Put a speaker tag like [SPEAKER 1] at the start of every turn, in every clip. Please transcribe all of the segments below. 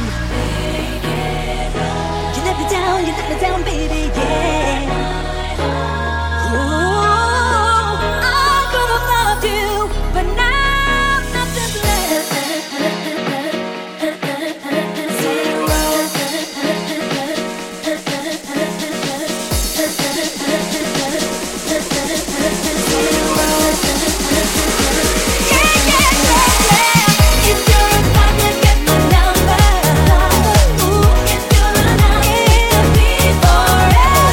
[SPEAKER 1] You let me down, baby, yeah. Ooh, I could have loved you, but now nothing's forever.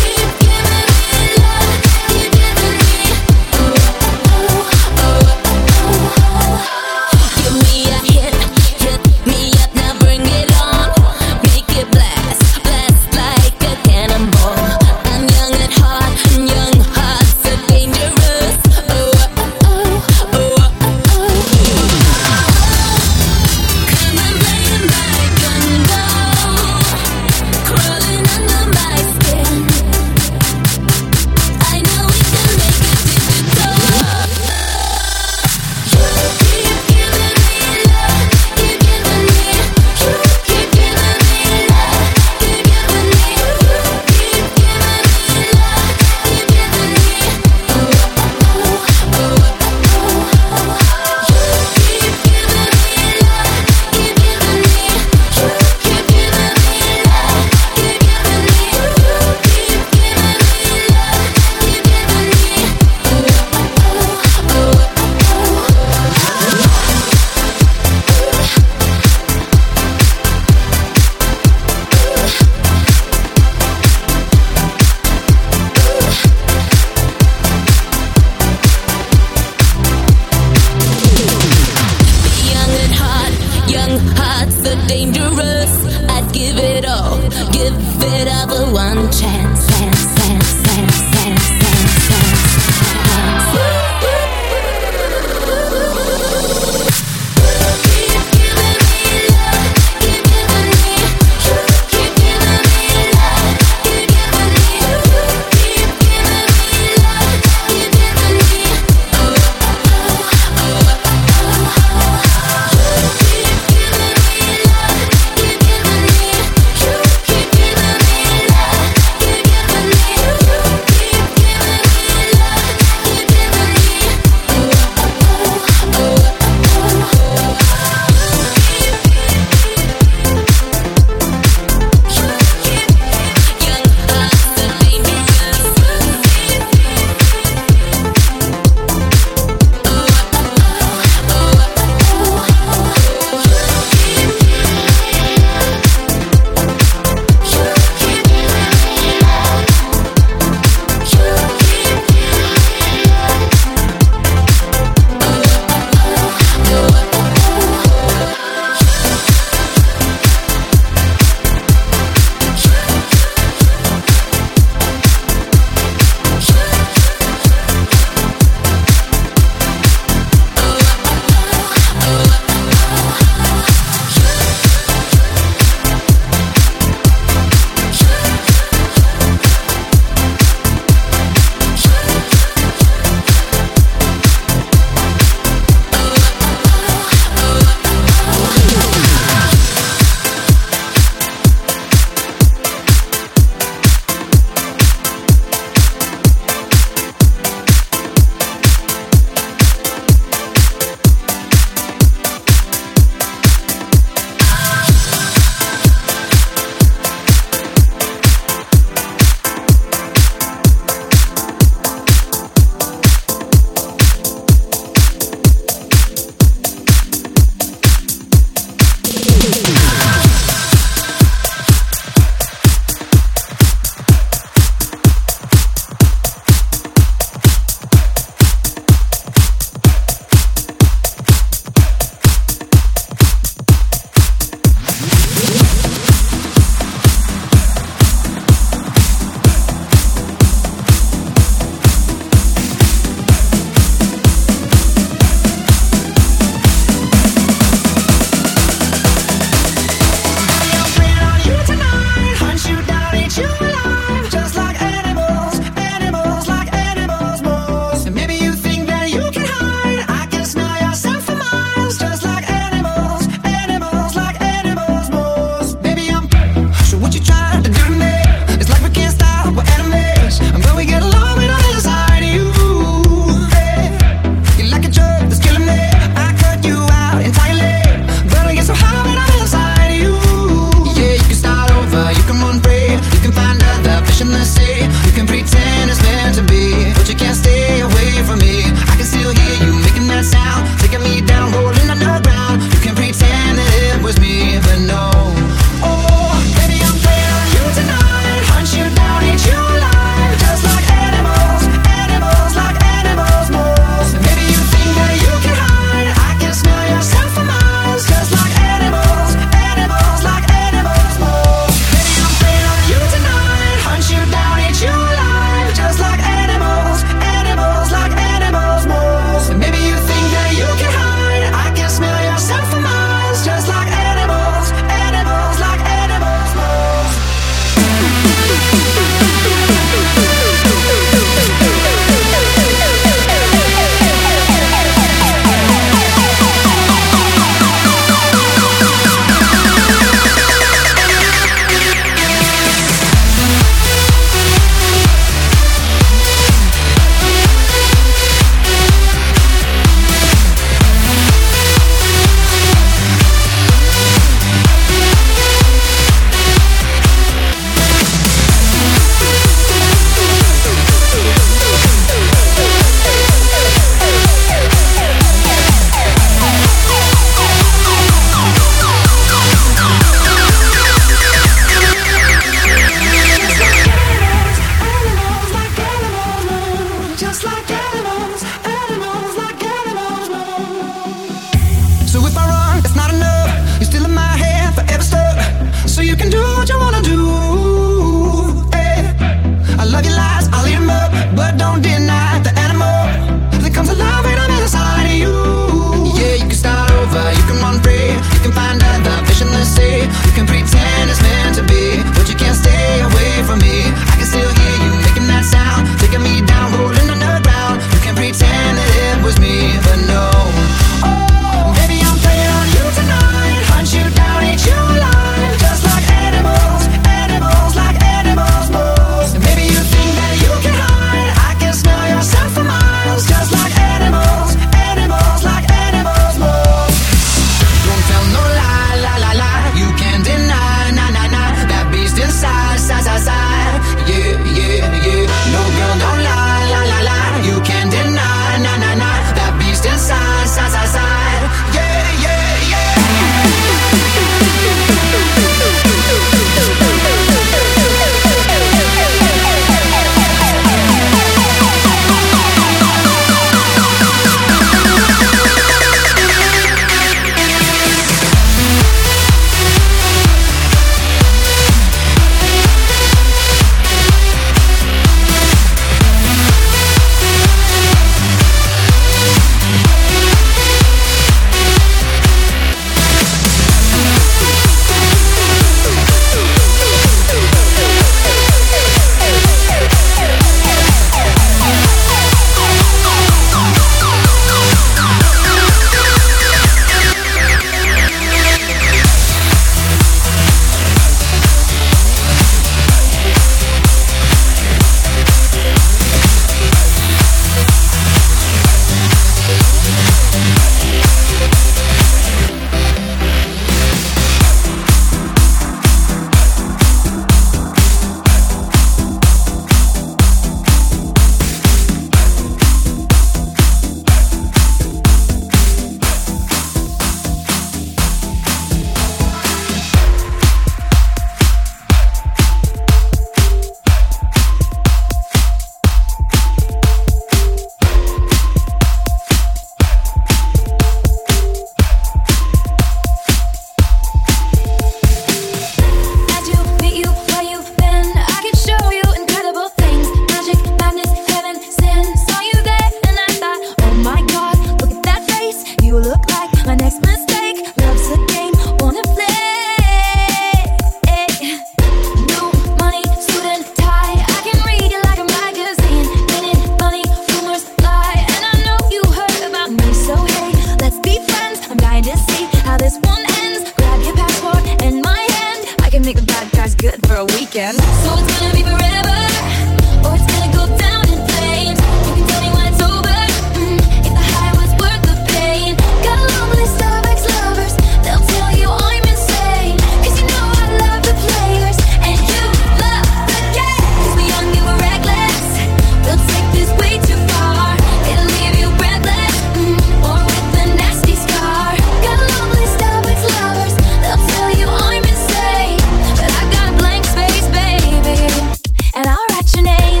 [SPEAKER 1] good for a weekend. So it's gonna be forever, or it's gonna go down in flames. You can tell me when it's over, if the high was worth the pain. Got a long list of ex-lovers, they'll tell you I'm insane. Cause you know I love the players, and you love the game. Cause we're young and we're reckless, we'll take this way too far. It'll leave you breathless, or with a nasty scar. Got a long list of ex-lovers, they'll tell you I'm insane. But I got a blank space, baby, and I'll write your name.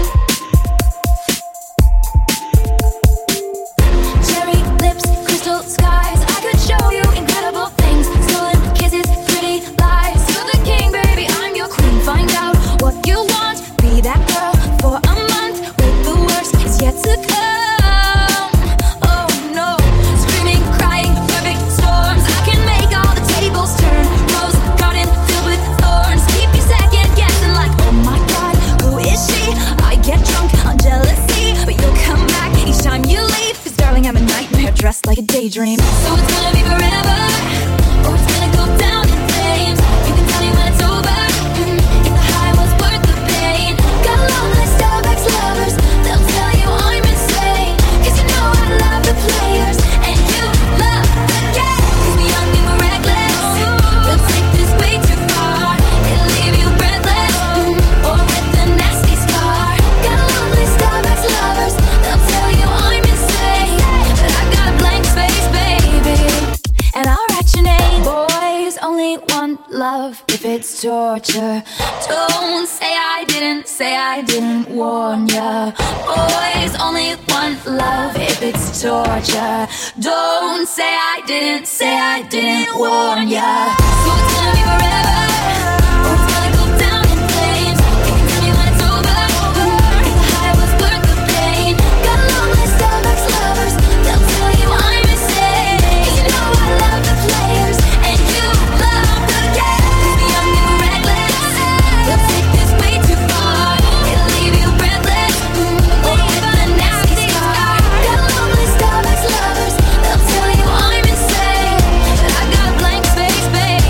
[SPEAKER 1] Cherry lips, crystal skies, I could show you incredible things. Stolen kisses, pretty lies. You're the king, baby, I'm your queen. Find out what you want, be that girl for a month. Wait, the worst is yet to come. Oh no, screaming, crying, perfect storms. I can make all the tables turn. Rose garden filled with thorns. Keep you second guessing like, oh my god, who is she? I get drunk on jealousy, but you'll come back each time you leave. Cause darling, I'm a nightmare dressed like a daydream. So it's gonna be forever, or it's gonna go down in flames. You can tell me when it's over, if the high was worth the pain. Got a long list of ex-lovers, they'll tell you I'm insane. Cause you know I love the players, and you love the game. Cause we're young and we're reckless, we'll take this way too far. It'll leave you breathless, or with a nasty scar. Got a long list of ex-lovers, they'll tell you I'm insane. But I got a blank space, baby, and I'll write your name. Boys only want love if it's torture. Don't say I didn't warn ya. Boys only want love if it's torture. Don't say I didn't warn ya. So it's gonna be forever, or it's gonna go down in flames. You can tell me when it's over, if the high was worth the pain. Got a long list of ex-lovers, they'll tell you I'm insane. Cause you know I love the players, and you love the game. Cause we're young and we're reckless, we'll take this way too far. It'll leave you breathless, or with a nasty scar. Got a long list of ex-lovers, they'll tell you I'm insane. But I got a blank space, baby.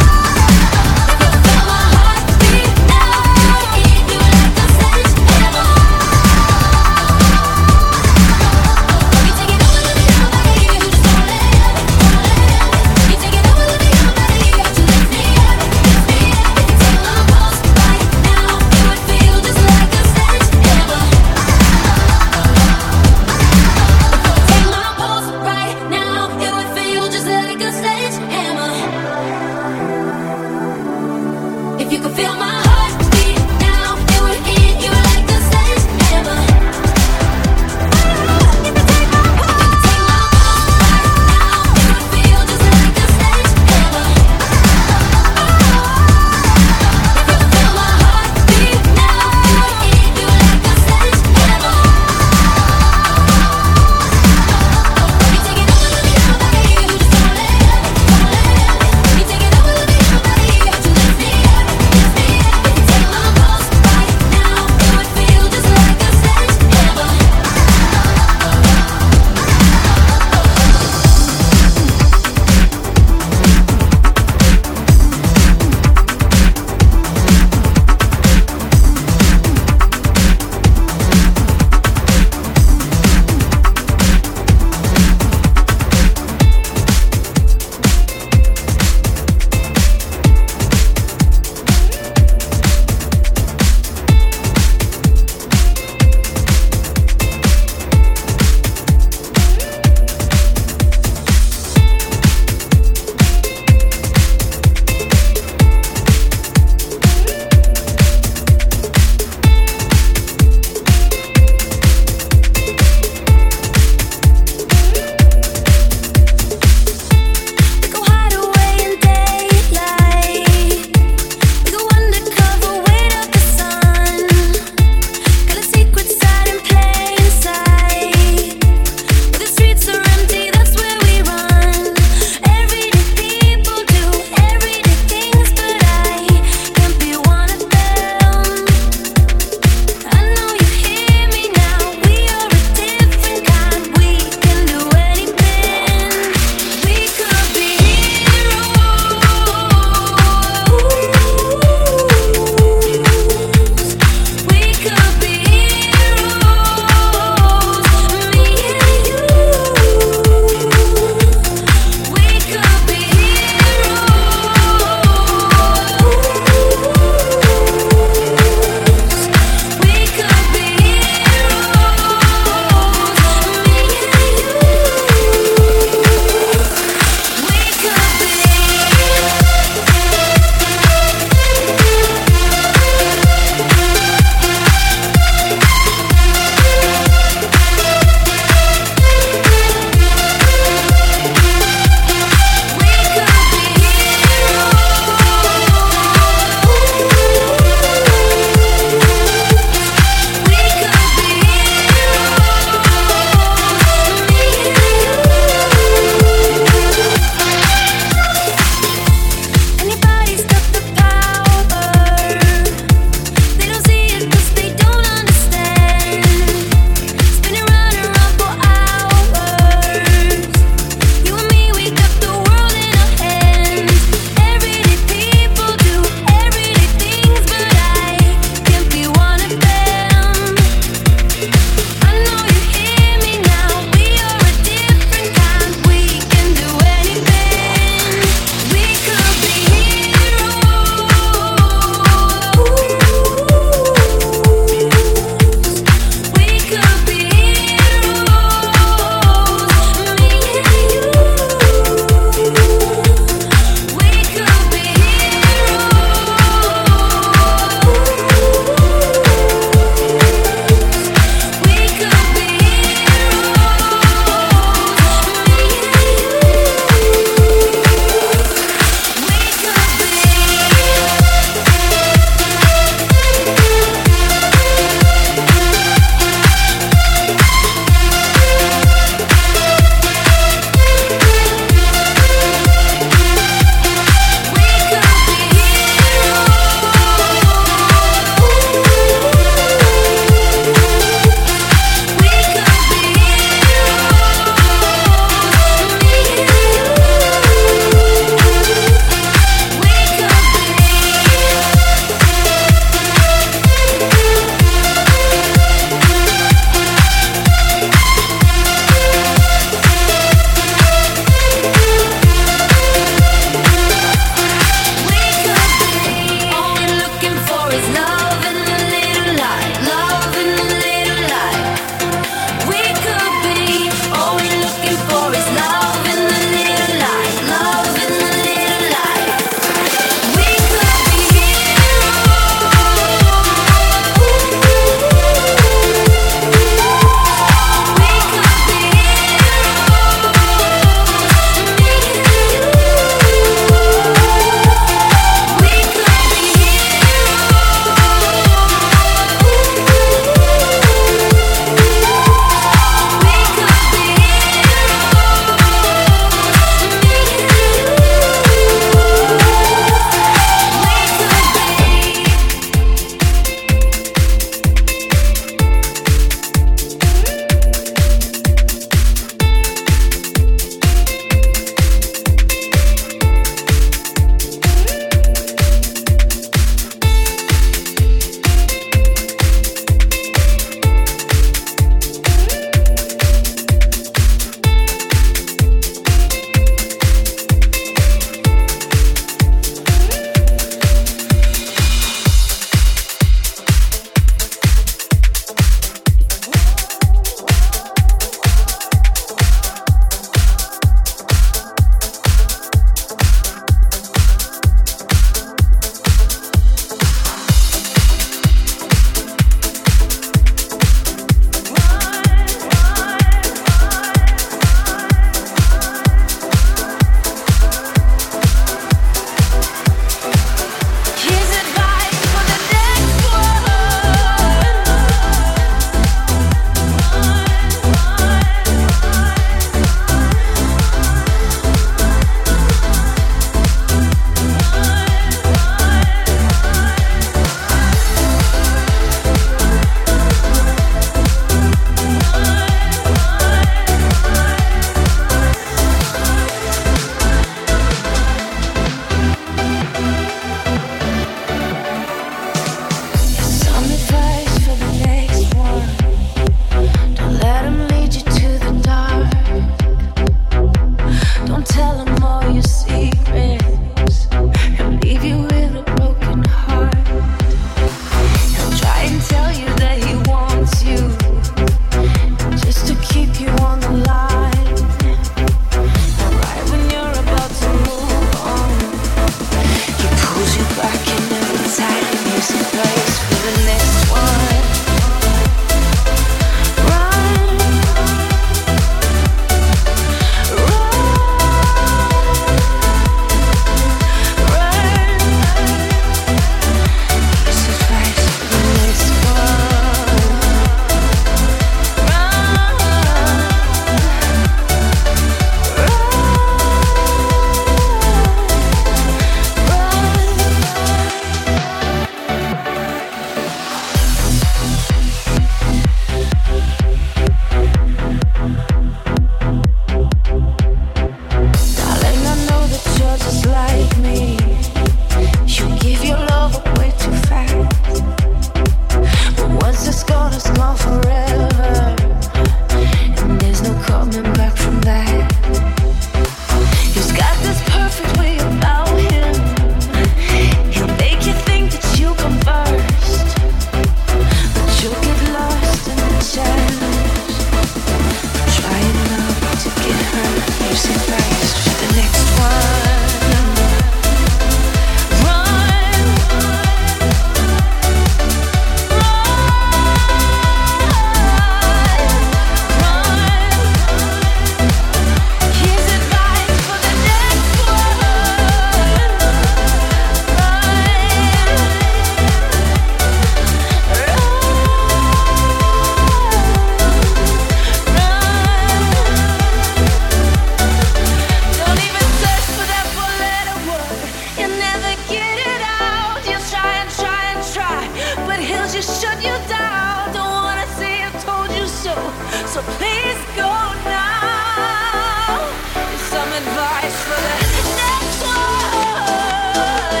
[SPEAKER 1] Please go now. Some advice for the next one.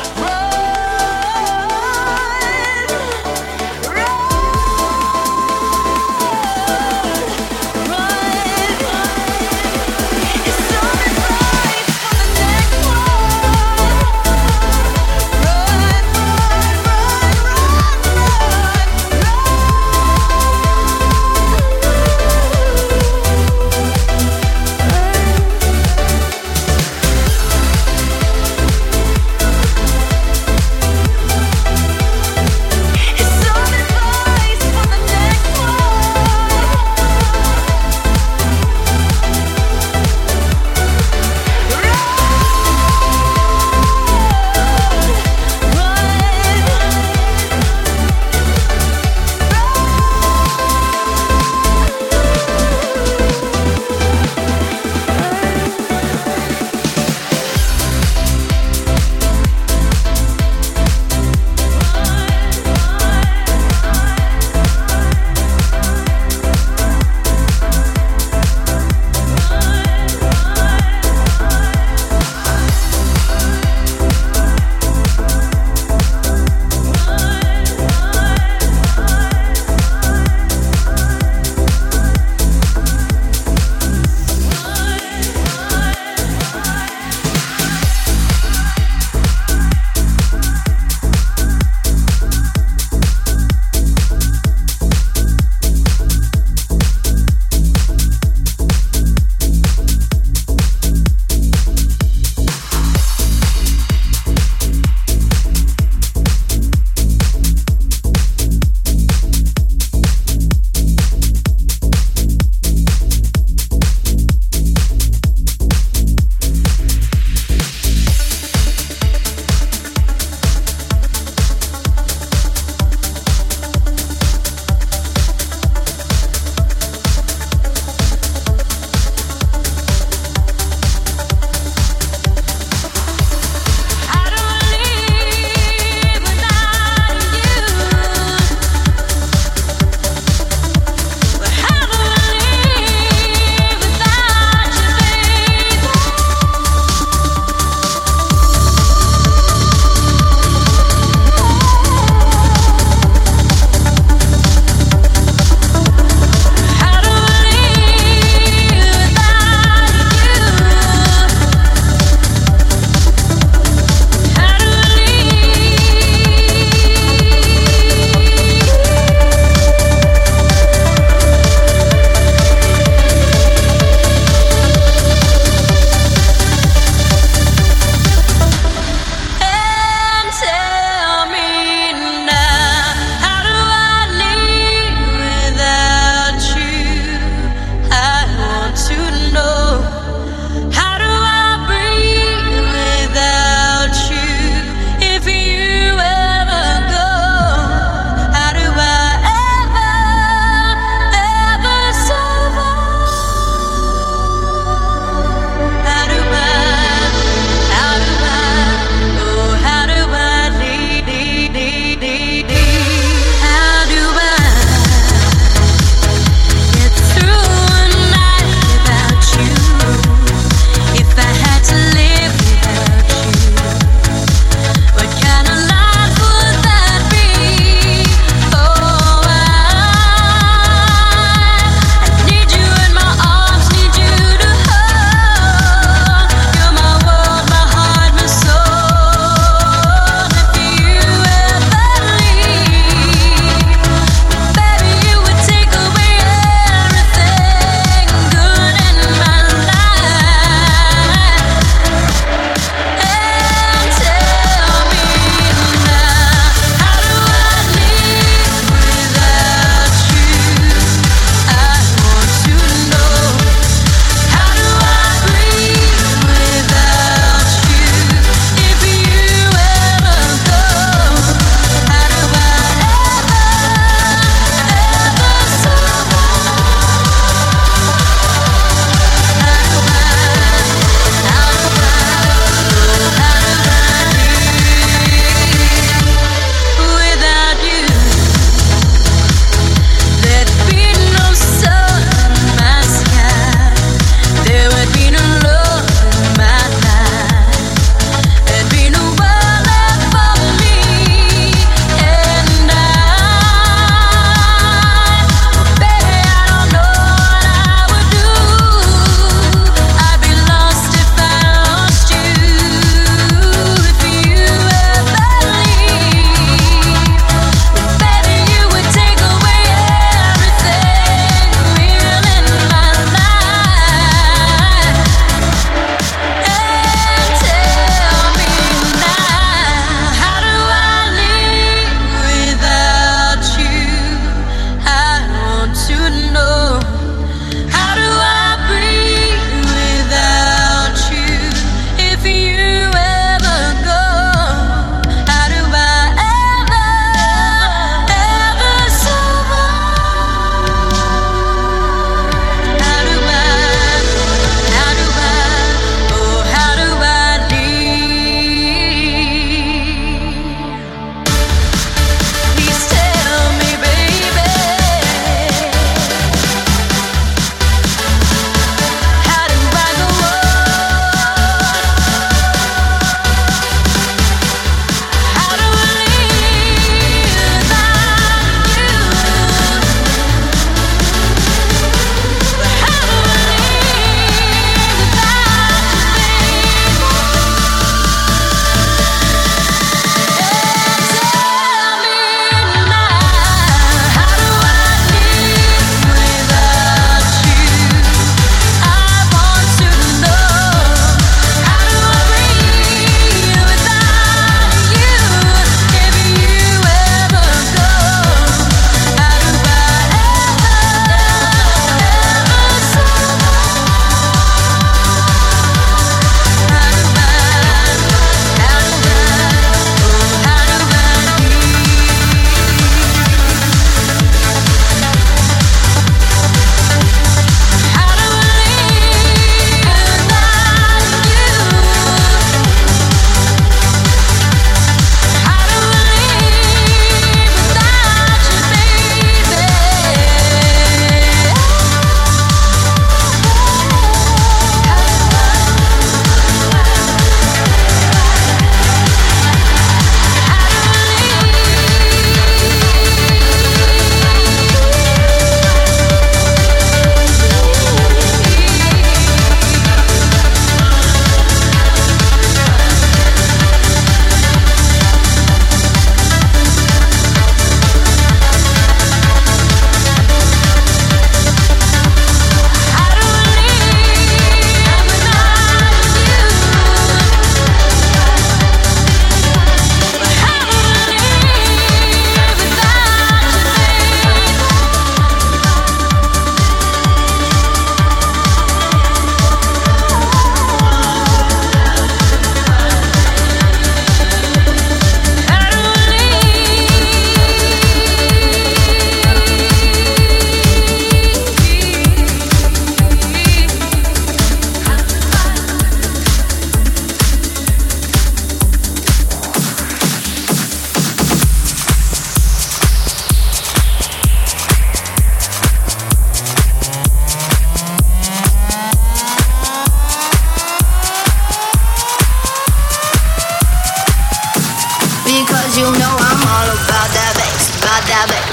[SPEAKER 1] Run, run.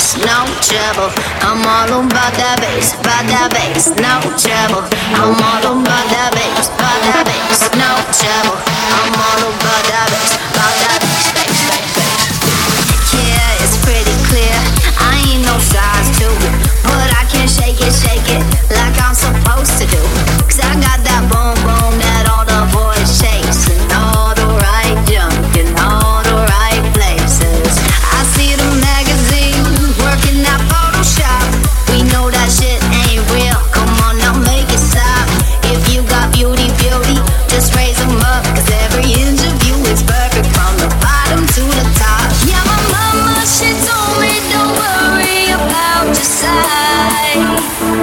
[SPEAKER 1] bass, no trouble. I'm all about that bass, no trouble. I'm all about that bass, no trouble. I'm all about that bass, bass, bass. Yeah, it's pretty clear. I ain't no size two, but I can shake it like I'm supposed to do. 'Cause I got that boom boom that all the boys chase, and all the right junk in all the right places. I see the magazine working that Photoshop. We know that shit ain't real. Come on now, make it stop. If you got beauty, just raise them up. 'Cause every inch of you is perfect from the bottom to the top. Yeah, my mama, she told me don't worry about your size.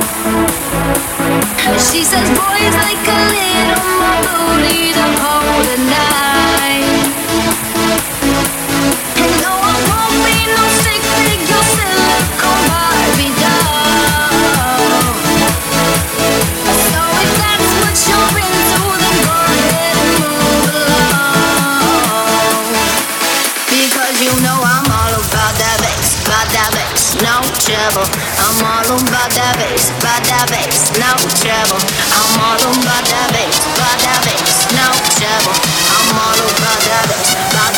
[SPEAKER 1] She says boys like a little more booty to hold at night. And no, I won't be no stick figure silicone Barbie doll. So if that's what you're into, then go ahead and move along. Because you know I'm all about that bass, no trouble. I'm all about that bass, no trouble. I'm all about that bass, no trouble. I'm all about that bass,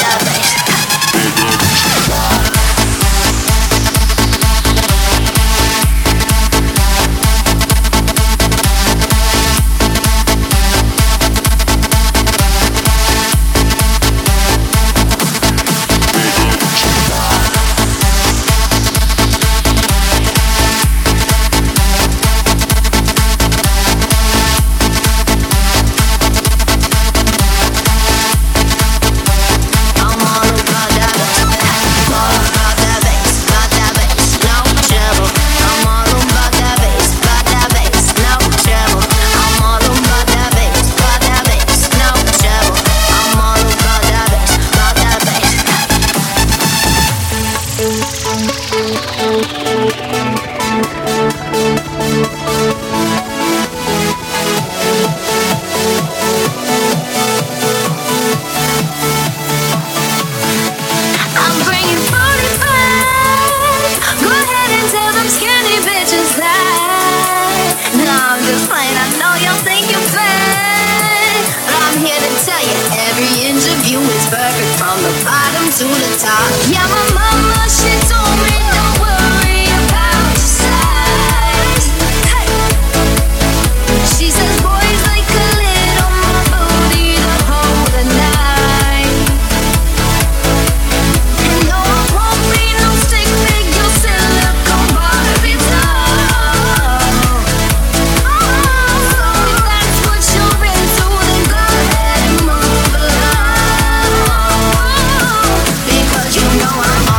[SPEAKER 1] to the top. Yeah, my mama, she told me don't worry about your size. Hey. She says boys like a little more booty to hold at night. And no, I won't be no stick figure silicone Barbie doll. So if that's what you're into, then go ahead and move along. Because you know I'm all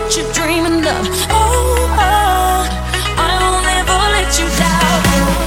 [SPEAKER 1] what you're dreaming of. Oh, oh, I will never let you down.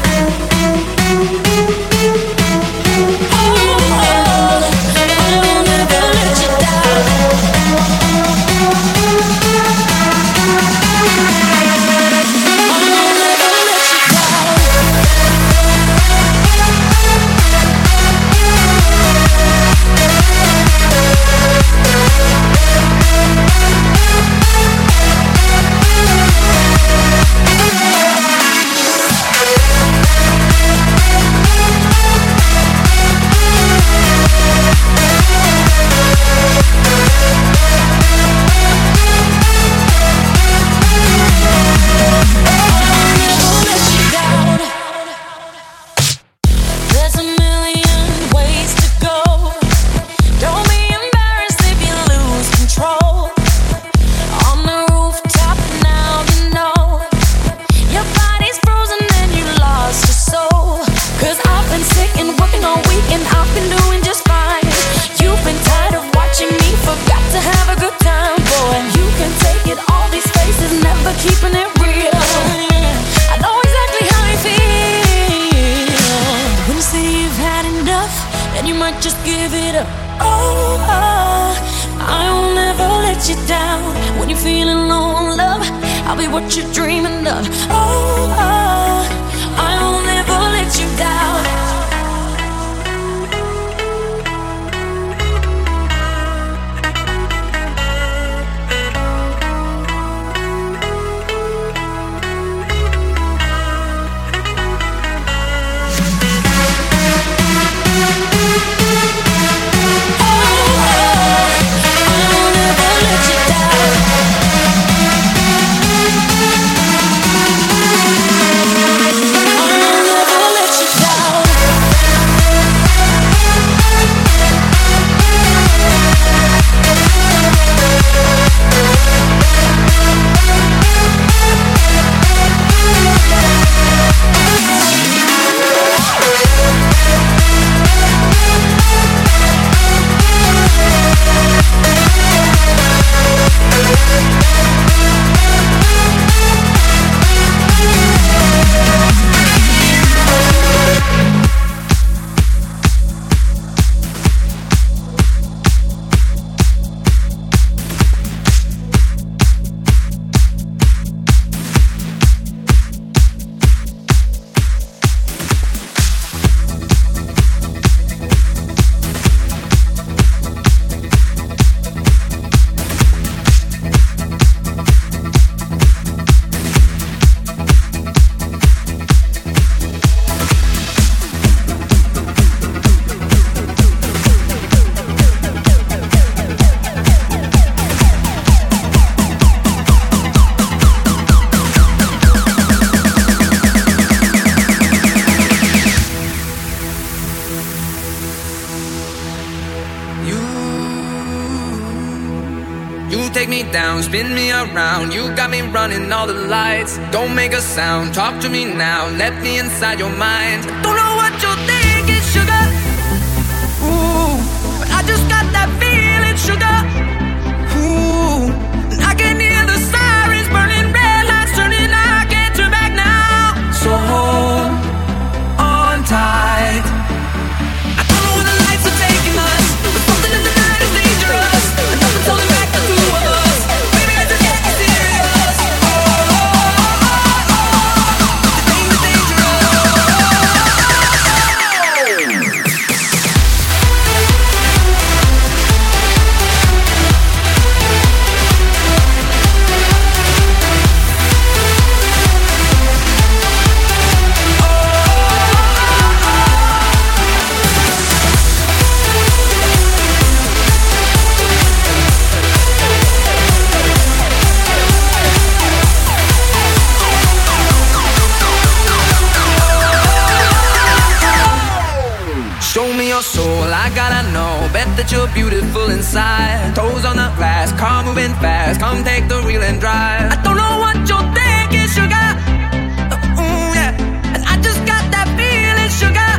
[SPEAKER 2] Spin me around, you got me running all the lights. Don't make a sound, talk to me now. Let me inside your mind. Don't know what you're thinking, sugar. Ooh, but I just got that feeling, sugar. Ooh, and I can hear the sirens burning, red lights turning. I can't turn back now. So hold on tight. I don't know where the lights are taking us, but something in the night is dangerous. And nothing's holding back the two of us. Soul, I gotta know, bet that you're beautiful inside. Toes on the glass, car moving fast. Come take the wheel and drive. I don't know what you're thinking, sugar. Yeah. And I just got that feeling, sugar.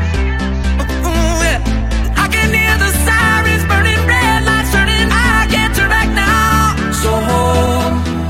[SPEAKER 2] Yeah. I can hear the sirens burning, red lights turning. I can't turn back now. So hold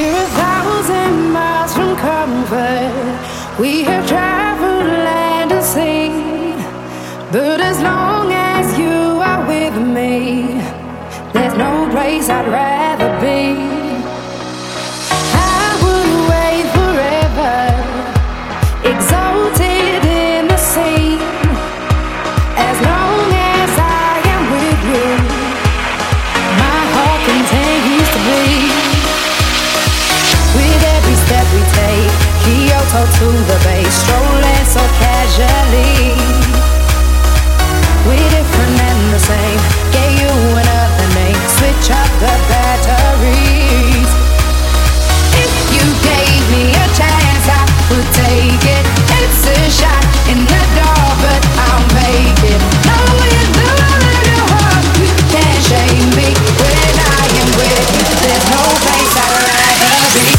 [SPEAKER 3] We're 1,000 miles from comfort. We have traveled land and sea. But as long as you are with me, there's no place I'd rather be. I would wait forever, exalted in the sea. As long as I am with you, my heart continues to beat. With every step we take, Kyoto to the bay, strolling so casually. We're different and the same, gave you another name, switch up the batteries. If you gave me a chance, I would take it. It's a shot in the dark, but I'll make it. Knowing the love in your heart, you can't shame me. When I am with you, there's no place I'd rather be.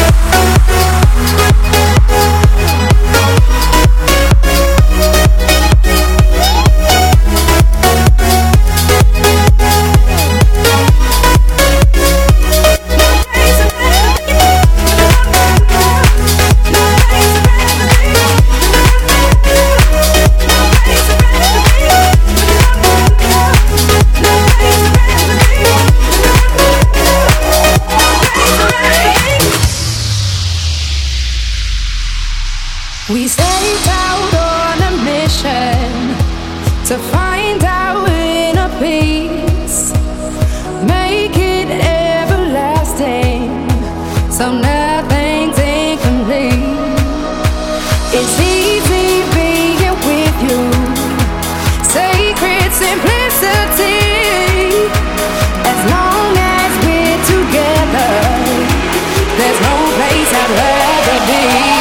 [SPEAKER 3] We set out on a mission to find our inner peace, make it everlasting, so nothing's incomplete. It's easy being with you, sacred simplicity. As long as we're together, there's no place I'd rather be.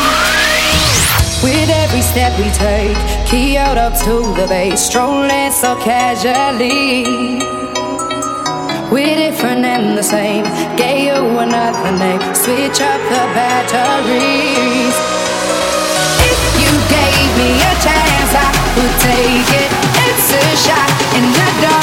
[SPEAKER 3] With every step we take, Kyoto to the bay, strolling so casually. We're different and the same, gave you another name, switch up the batteries. If you gave me a chance, I would take it. It's a shot in the dark.